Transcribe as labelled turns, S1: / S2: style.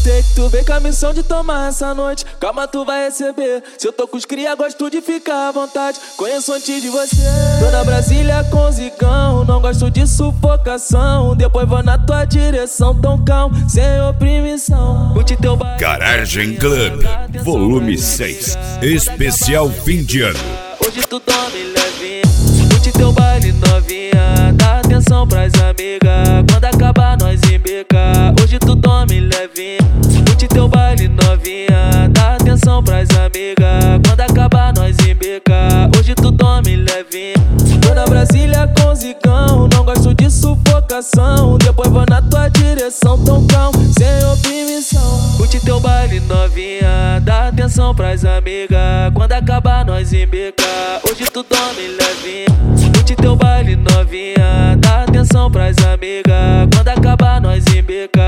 S1: Sei que tu vem com a missão de tomar essa noite. Calma, tu vai receber. Se eu tô com os cria, gosto de ficar à vontade. Conheço antes de você. Tô na Brasília com zigão, não gosto de sufocação. Depois vou na tua direção, tão calmo, sem oprimição. Curte teu baile.
S2: Garagem Club, volume 6, especial fim de ano.
S1: Hoje tu dorme levinha. Curte teu baile novinha. Dá atenção pras amigas. Quando acabar nós embica. Hoje tu dorme levinha. Curte teu baile novinha. Dá atenção pras amigas. Quando acabar nós embica. Hoje tu dorme levinha. Tô na Brasília com zigão, não gosto de sufocação. Depois vou na tua direção, tão calmo, sem oprimição. Curte teu baile novinha. Dá atenção pras amigas. Quando acabar nós embica. Hoje tu dorme levinha. Curte teu baile novinha. Dá atenção pras amigas. Quando acabar nós embica.